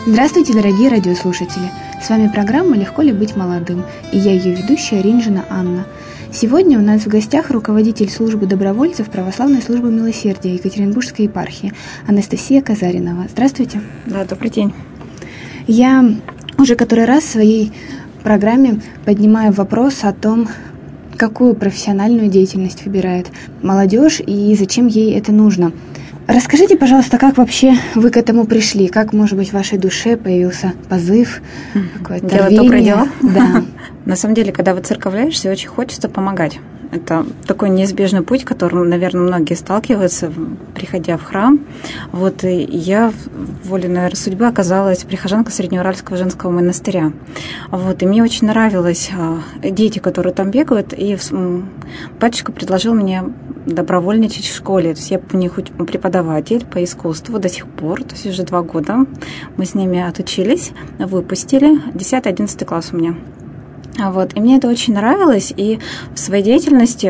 Здравствуйте, дорогие радиослушатели! С вами программа «Легко ли быть молодым?» и я ее ведущая Ринжина Анна. Сегодня у нас в гостях руководитель службы добровольцев Православной службы милосердия Екатеринбургской епархии Анастасия Казаринова. Здравствуйте! Да, добрый день! Я уже который раз в своей программе поднимаю вопрос о том, какую профессиональную деятельность выбирает молодежь и зачем ей это нужно. Расскажите, пожалуйста, как вообще вы к этому пришли? Как, может быть, в вашей душе появился позыв, какое-то делать рвение? Доброе дело? Да. На самом деле, когда выцерковляешься, очень хочется помогать. Это такой неизбежный путь, к которому, наверное, многие сталкиваются, приходя в храм. Вот, и я, волей, наверное, судьбы, оказалась прихожанкой Среднеуральского женского монастыря. Вот, и мне очень нравилось дети, которые там бегают, и батюшка предложил мне добровольничать в школе. То есть я у них преподаватель по искусству до сих пор, то есть уже 2 года. Мы с ними отучились, выпустили, 10-11 класс у меня. Вот. И мне это очень нравилось, и в своей деятельности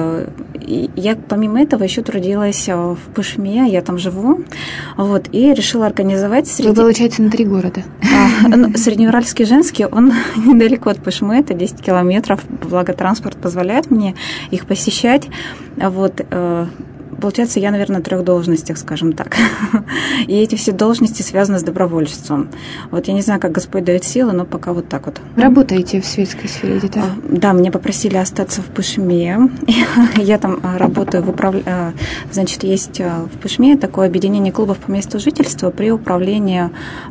я помимо этого еще трудилась в Пышме, я там живу, вот, и решила организовать... Вы, получается, на 3 города. Среднеуральский женский, он недалеко от Пышмы, это 10 километров, благо транспорт позволяет мне их посещать, вот. Получается, я, наверное, на 3 должностях, скажем так. И эти все должности связаны с добровольчеством. Вот я не знаю, как Господь дает силы, но пока вот так вот. Работаете в светской сфере где-то? Да, меня попросили остаться в Пышме. Я там работаю Значит, есть в Пышме такое объединение клубов по месту жительства при управлении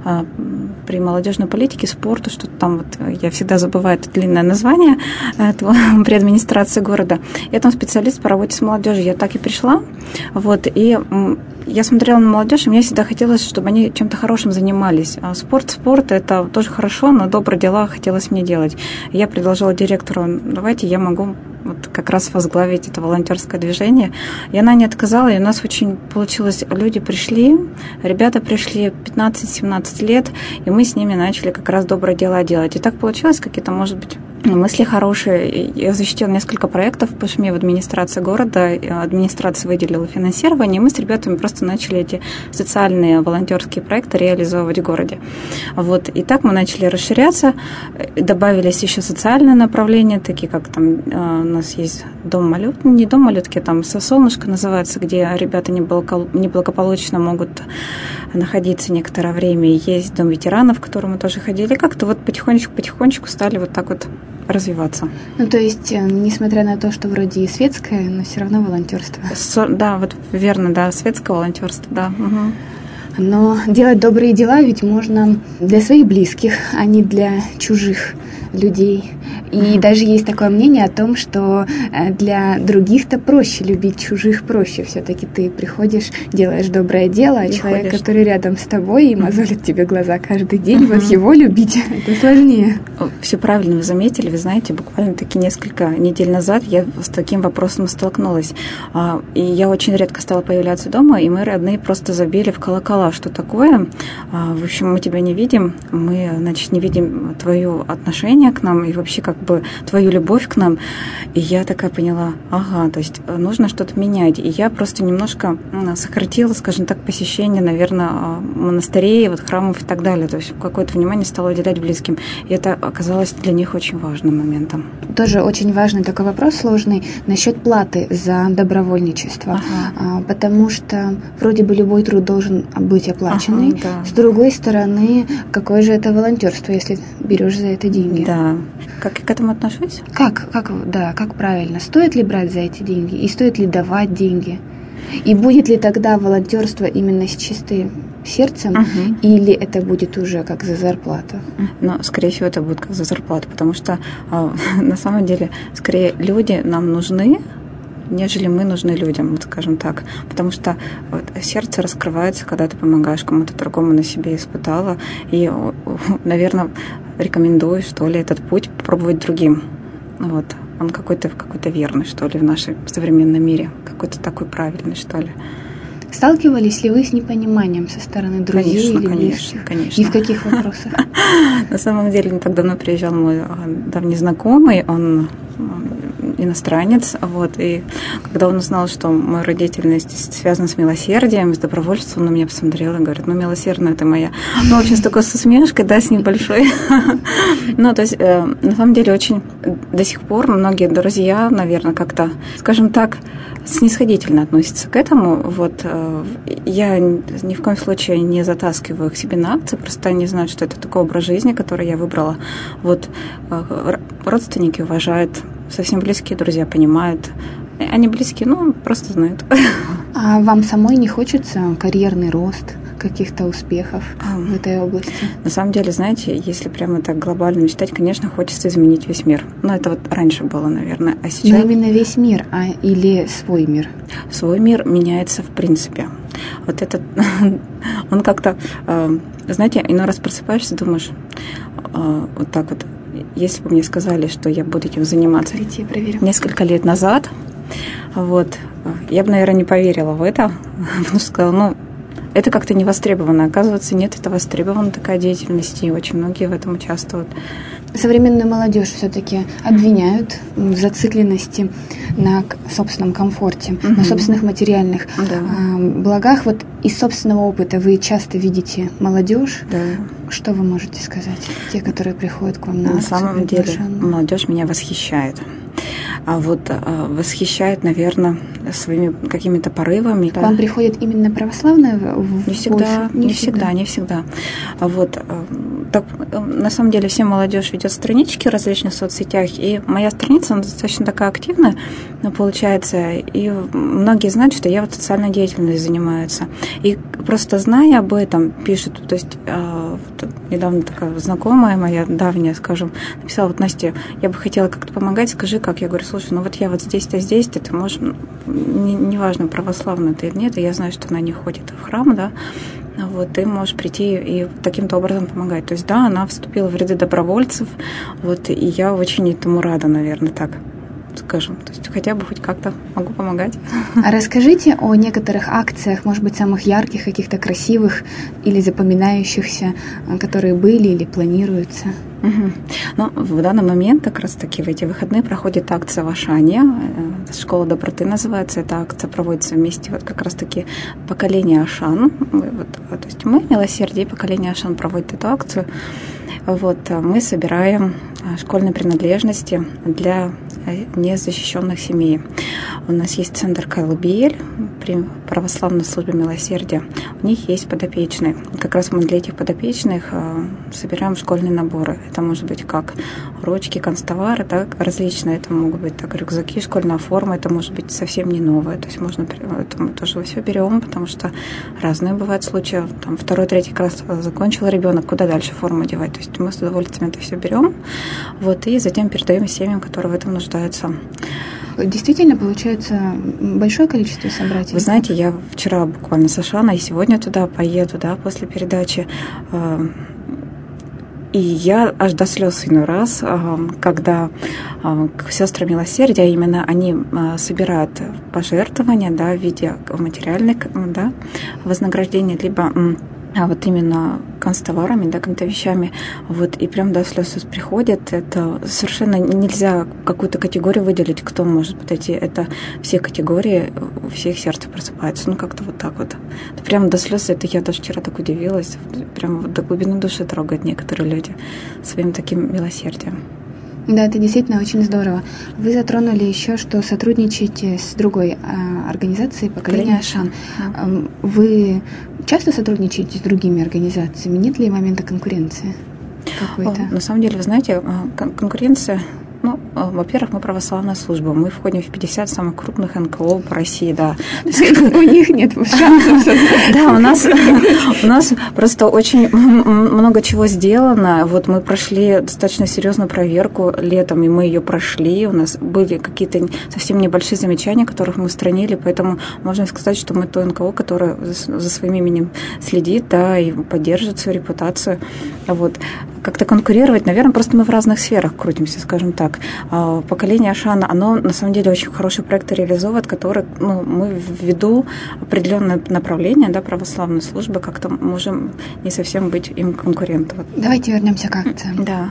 при молодежной политике, спорту, что-то там вот, я всегда забываю это длинное название, при администрации города. Я там специалист по работе с молодежью. Я так и пришла. Вот, и я смотрела на молодежь, и мне всегда хотелось, чтобы они чем-то хорошим занимались. А спорт – это тоже хорошо, но добрые дела хотелось мне делать. Я предложила директору, давайте я могу вот как раз возглавить это волонтерское движение. И она не отказала, и у нас очень получилось. Люди пришли, ребята пришли 15-17 лет, и мы с ними начали как раз добрые дела делать. И так получилось, какие-то, может быть, мысли хорошие. Я защитила несколько проектов в Пышме в администрации города. Администрация выделила финансирование, и мы с ребятами просто начали эти социальные волонтерские проекты реализовывать в городе. Вот. И так мы начали расширяться. Добавились еще социальные направления, такие как там у нас есть дом малютки, не дом малютки, там «Солнышко» называется, где ребята неблагополучно могут находиться некоторое время. И есть дом ветеранов, в который мы тоже ходили. Как-то вот потихонечку стали вот так вот развиваться. Ну, то есть, несмотря на то, что вроде и светское, но все равно волонтерство. Да, вот верно, да, светское волонтерство, да. Угу. Но делать добрые дела ведь можно для своих близких, а не для чужих людей. И даже есть такое мнение о том, что для других-то проще любить чужих, проще. Все-таки ты приходишь, делаешь доброе дело, а человек, который рядом с тобой и мозолит тебе глаза каждый день, вот его любить, это сложнее. Все правильно вы заметили. Вы знаете, буквально-таки несколько недель назад я с таким вопросом столкнулась. И я очень редко стала появляться дома, и мы родные просто забили в колокола. Что такое? В общем, мы тебя не видим, мы, значит, не видим твое отношение к нам и вообще как бы твою любовь к нам. И я такая поняла, то есть нужно что-то менять. И я просто немножко сократила, скажем так, посещение, наверное, монастырей, вот храмов и так далее. То есть какое-то внимание стала уделять близким. И это оказалось для них очень важным моментом. Тоже очень важный такой вопрос сложный насчет платы за добровольничество. Потому что вроде бы любой труд должен быть оплаченный. Да. С другой стороны, какое же это волонтерство, если берешь за это деньги? Да. Как я к этому отношусь? Как правильно? Стоит ли брать за эти деньги? И стоит ли давать деньги? И будет ли тогда волонтерство именно с чистым сердцем, или это будет уже как за зарплату? Но, скорее всего, это будет как за зарплату, потому что на самом деле, скорее, люди нам нужны, нежели мы нужны людям, вот скажем так. Потому что вот, сердце раскрывается, когда ты помогаешь кому-то другому, на себе испытала. И, наверное, рекомендую, что ли, этот путь попробовать другим. Вот. Он какой-то верный, что ли, в нашем современном мире. Какой-то такой правильный, что ли. Сталкивались ли вы с непониманием со стороны друзей или близких? Конечно. И в каких вопросах? На самом деле, не так давно приезжал мой давний знакомый, он иностранец, вот, и когда он узнал, что моя деятельность связана с милосердием, с добровольством, он на меня посмотрел и говорит, милосердная ты моя. Вообще с такой с усмешкой, да, с небольшой. Ну, то есть, на самом деле, очень до сих пор многие друзья, наверное, как-то, скажем так, снисходительно относятся к этому. Вот, я ни в коем случае не затаскиваю их к себе на акции, просто они знают, что это такой образ жизни, который я выбрала. Вот, родственники уважают, совсем близкие друзья понимают. Они близкие, просто знают. А вам самой не хочется карьерный рост, каких-то успехов в этой области? На самом деле, знаете, если прямо так глобально мечтать, конечно, хочется изменить весь мир. Но это вот раньше было, наверное. А сейчас... Но именно весь мир, или свой мир? Свой мир меняется в принципе. Вот этот, он как-то, знаете, иной раз просыпаешься, думаешь, вот так вот, если бы мне сказали, что я буду этим заниматься несколько лет назад, вот, я бы, наверное, не поверила в это, потому что сказала, это как-то не востребовано. Оказывается, нет, это востребована такая деятельность, и очень многие в этом участвуют. Современную молодежь все-таки обвиняют в зацикленности на собственном комфорте, на собственных материальных благах. Вот из собственного опыта вы часто видите молодежь. Да. Что вы можете сказать? Те, которые приходят к вам на акцию? На самом деле молодежь меня восхищает. А вот восхищает, наверное, своими какими-то порывами. К вам приходит именно православная? Не всегда. Вот, так, на самом деле, вся молодежь ведет странички в различных соцсетях, и моя страница, она достаточно такая активная, получается, и многие знают, что я вот социальной деятельностью занимаюсь. И просто зная об этом, пишут, то есть недавно такая знакомая моя, давняя, скажем, написала, вот, Настя, я бы хотела как-то помогать, скажи, как? Я говорю, слушай, вот я вот здесь-то, здесь-то, ты можешь, неважно, православная ты или нет, я знаю, что она не ходит в храм, да, вот, ты можешь прийти и таким-то образом помогать. То есть, да, она вступила в ряды добровольцев, вот, и я очень этому рада, наверное, так скажем. То есть, хотя бы хоть как-то могу помогать. А расскажите о некоторых акциях, может быть, самых ярких, каких-то красивых или запоминающихся, которые были или планируются. Ну, в данный момент, как раз-таки в эти выходные, проходит акция в Ашане. «Школа доброты» называется. Эта акция проводится вместе вот как раз-таки поколение Ашан. То есть мы, милосердие, поколение Ашан проводит эту акцию. Вот, мы собираем школьные принадлежности для незащищенных семей. У нас есть центр Кайлубиель при православной службе милосердия. У них есть подопечные. Как раз мы для этих подопечных собираем школьные наборы. Это может быть как ручки, канцтовары, так, различные. Это могут быть так, рюкзаки, школьная форма. Это может быть совсем не новое. То есть можно, это мы тоже все берем, потому что разные бывают случаи. Там 2-3 класс закончил ребенок, куда дальше форму одевать? То есть мы с удовольствием это все берем, вот, и затем передаем семьям, которые в этом нуждаются. Действительно, получается большое количество собратьев? Вы знаете, я вчера буквально с Ашана, и сегодня туда поеду, да, после передачи. И я аж до слез иной раз, когда сестры милосердия, именно они собирают пожертвования, да, в виде материальных, да, вознаграждения, либо вот именно канцтоварами, да, какими-то вещами, вот, и прям до слез приходят. Это совершенно нельзя какую-то категорию выделить, кто может подойти. Это все категории, у всех сердце просыпается. Как-то вот так вот. Это прям до слез, это я даже вчера так удивилась. Прям до глубины души трогают некоторые люди своим таким милосердием. Да, это действительно очень здорово. Вы затронули еще, что сотрудничаете с другой организацией «Поколение Ашан». Вы часто сотрудничаете с другими организациями? Нет ли момента конкуренции какой-то? На самом деле, вы знаете, конкуренция... во-первых, мы православная служба. Мы входим в 50 самых крупных НКО по России, да. У них нет шансов. Да, у нас просто очень много чего сделано. Вот мы прошли достаточно серьезную проверку летом, и мы ее прошли. У нас были какие-то совсем небольшие замечания, которых мы устранили, поэтому можно сказать, что мы то НКО, которое за своим именем следит, да, и поддерживает свою репутацию. Вот. Как-то конкурировать, наверное, просто мы в разных сферах крутимся, скажем так. Поколение Ашана, оно на самом деле очень хорошие проекты реализовывает, которые мы ввиду определенное направление, да, православной службы, как-то можем не совсем быть им конкурентом. Давайте вернемся к акциям. Да.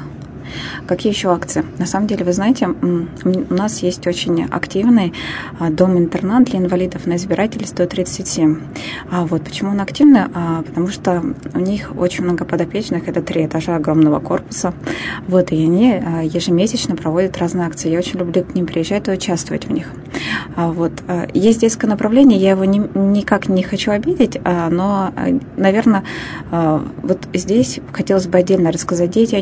Какие еще акции? На самом деле, вы знаете, у нас есть очень активный дом-интернат для инвалидов на избирателей 137. Вот почему он активный? Потому что у них очень много подопечных, это 3 этажа огромного корпуса. Вот, и они ежемесячно проводят разные акции. Я очень люблю к ним приезжать и участвовать в них. Вот. Есть детское направление, я его никак не хочу обидеть, но, наверное, вот здесь хотелось бы отдельно рассказать. Дети,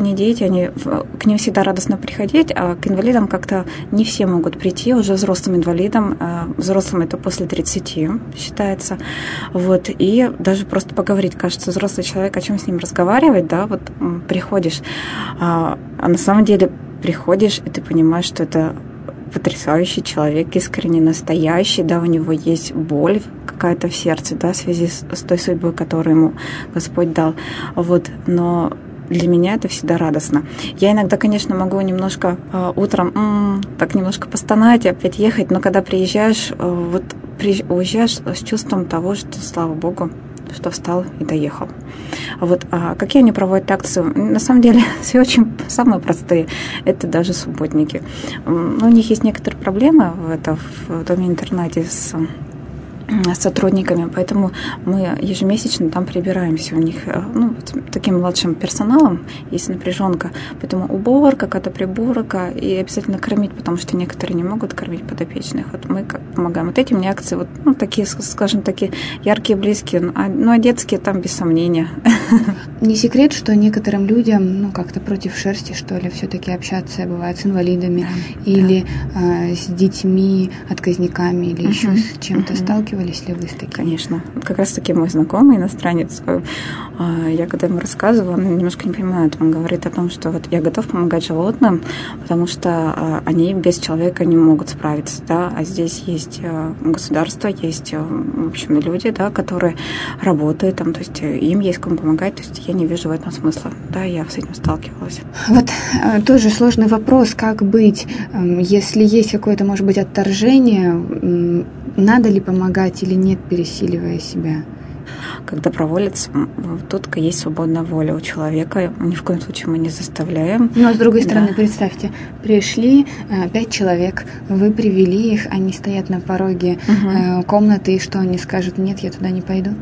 к ним всегда радостно приходить, а к инвалидам как-то не все могут прийти, уже взрослым инвалидам, взрослым это после 30 считается, вот, и даже просто поговорить, кажется, взрослый человек, о чем с ним разговаривать, да, вот приходишь, а на самом деле приходишь, и ты понимаешь, что это потрясающий человек, искренне настоящий, да, у него есть боль какая-то в сердце, да, в связи с той судьбой, которую ему Господь дал, вот, но для меня это всегда радостно. Я иногда, конечно, могу немножко утром так немножко постонать и опять ехать, но когда приезжаешь, уезжаешь с чувством того, что, слава Богу, что встал и доехал. Вот. А какие они проводят акции? На самом деле, все очень самые простые. Это даже субботники. У них есть некоторые проблемы в доме-интернате с сотрудниками, поэтому мы ежемесячно там прибираемся. У них, таким младшим персоналом есть напряженка, поэтому уборка, какая-то приборка и обязательно кормить, потому что некоторые не могут кормить подопечных. Вот мы помогаем. Вот эти мне акции, такие, скажем, такие яркие, близкие, а детские там без сомнения. Не секрет, что некоторым людям, как-то против шерсти, что ли, все-таки общаться бывает с инвалидами или с детьми, отказниками или еще с чем-то сталкивались ли вы с таким? Конечно. Как раз-таки мой знакомый иностранец, я когда ему рассказывала, он немножко не понимает, он говорит о том, что вот я готов помогать животным, потому что они без человека не могут справиться, да, а здесь есть государство, есть, в общем, люди, да, которые работают там, то есть им есть кому помогать, то есть я не вижу в этом смысла, да, я с этим сталкивалась. Вот тоже сложный вопрос, как быть, если есть какое-то, может быть, отторжение, надо ли помогать или нет, пересиливая себя? Как доброволец, тут есть свободная воля у человека, ни в коем случае мы не заставляем. Но с другой стороны, представьте, пришли 5 человек, вы привели их, они стоят на пороге комнаты, и что они скажут? Нет, я туда не пойду.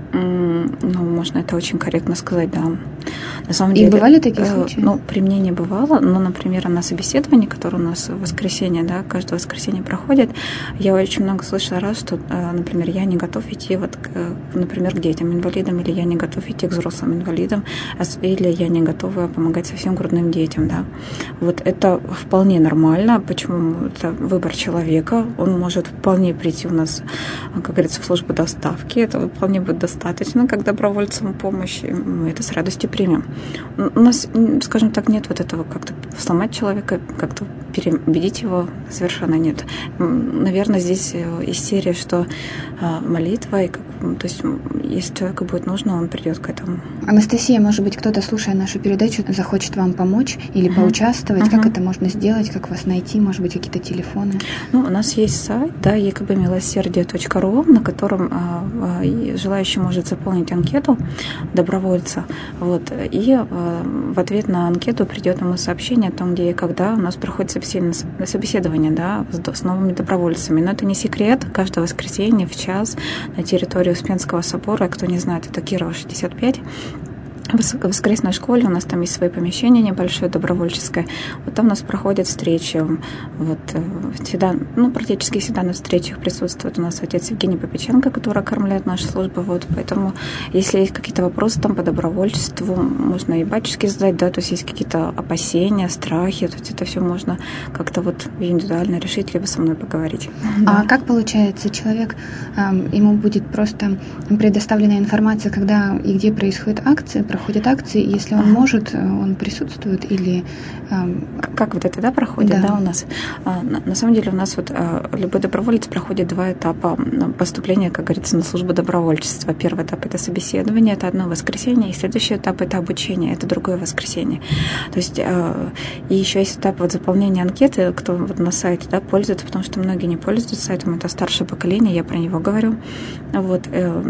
Можно это очень корректно сказать, да. На самом деле, бывали такие случаи? При мне не бывало, но, например, на собеседовании, которое у нас в воскресенье, да, каждое воскресенье проходит, я очень много слышала раз, что, например, я не готов идти, например, к детям-инвалидам, или я не готов идти к взрослым инвалидам, или я не готова помогать совсем грудным детям, да. Вот это вполне нормально. Почему? Это выбор человека, он может вполне прийти у нас, как говорится, в службу доставки, это вполне будет достаточно, как добровольцам помощи, мы это с радостью примем. У нас, скажем так, нет вот этого как-то сломать человека, как-то переубедить его, совершенно нет. Наверное, здесь из серии, что молитва, то есть если человеку будет нужно, он придет к этому. Анастасия, может быть, кто-то, слушая нашу передачу, захочет вам помочь или поучаствовать, как это можно сделать, как вас найти, может быть, какие-то телефоны? У нас есть сайт, да, ekbmiloserdие.ru, на котором желающий может заполнить анкету добровольца, вот, и в ответ на анкету придет ему сообщение о том, где и когда у нас проходит собеседование, да, с новыми добровольцами. Но это не секрет, каждое воскресенье в час на территории Успенского собора, кто не знает, это Кирова, 65, в воскресной школе, у нас там есть свои помещения небольшое, добровольческое. Вот там у нас проходят встречи. Вот всегда, практически всегда на встречах присутствует у нас отец Евгений Попеченко, который окормляет нашу службу. Вот, поэтому, если есть какие-то вопросы там по добровольчеству, можно и батюшке задать, да, то есть есть какие-то опасения, страхи, то есть это все можно как-то индивидуально решить, либо со мной поговорить. А как получается, человек, ему будет просто предоставлена информация, когда и где происходят акции, если он может, он присутствует или... Как это, да, проходит, да, у нас? На самом деле у нас любой доброволец проходит 2 этапа поступления, как говорится, на службу добровольчества. Первый этап – это собеседование, это одно воскресенье, и следующий этап – это обучение, это другое воскресенье. То есть и еще есть этап заполнения анкеты, кто на сайте, да, пользуется, потому что многие не пользуются сайтом, это старшее поколение, я про него говорю. Вот.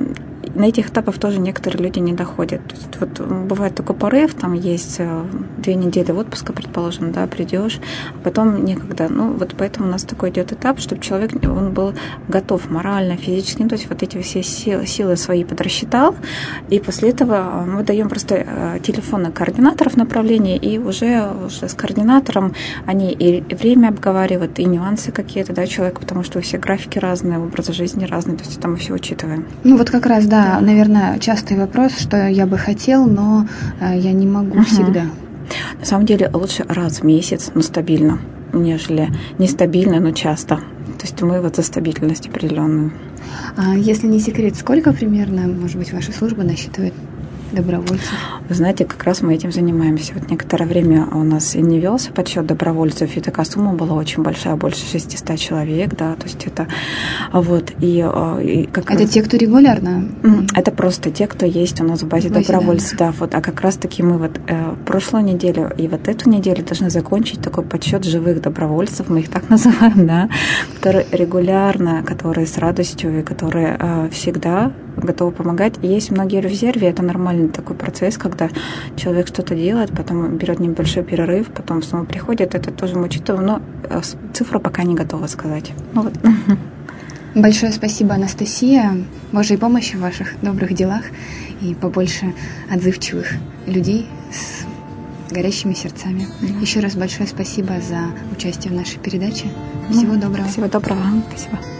на этих этапах тоже некоторые люди не доходят. То есть вот бывает такой порыв, там есть 2 недели отпуска, предположим, да, придешь, а потом некогда. Ну, вот поэтому у нас такой идет этап, чтобы человек, он был готов морально, физически, то есть вот эти все силы свои подрасчитал, и после этого мы даем просто телефоны координаторов направления, и уже с координатором они и время обговаривают, и нюансы какие-то, да, человека, потому что у всех графики разные, образы жизни разные, то есть это мы все учитываем. Ну вот как раз, да, наверное, частый вопрос, что я бы хотел, но я не могу всегда. На самом деле лучше раз в месяц, но стабильно, нежели нестабильно, но часто. То есть мы вот за стабильность определенную. А если не секрет, сколько примерно, может быть, ваша служба насчитывает добровольцев? Вы знаете, как раз мы этим занимаемся. Вот некоторое время у нас и не велся подсчет добровольцев, и такая сумма была очень большая, больше 600 человек, да, то есть это вот. И как это раз... те, кто регулярно? Это просто те, кто есть у нас в базе добровольцев, да, вот. А как раз-таки мы вот прошлую неделю и вот эту неделю должны закончить такой подсчет живых добровольцев, мы их так называем, да, которые регулярно, которые с радостью и которые всегда готовы помогать. И есть многие в резерве, это нормальный такой процесс, когда человек что-то делает, потом берет небольшой перерыв, потом снова приходит, это тоже мы учитываем, но цифру пока не готова сказать. Ну, вот. Большое спасибо, Анастасия, Божьей помощи в ваших добрых делах и побольше отзывчивых людей с горящими сердцами. Еще раз большое спасибо за участие в нашей передаче. Всего доброго. Всего доброго. Спасибо.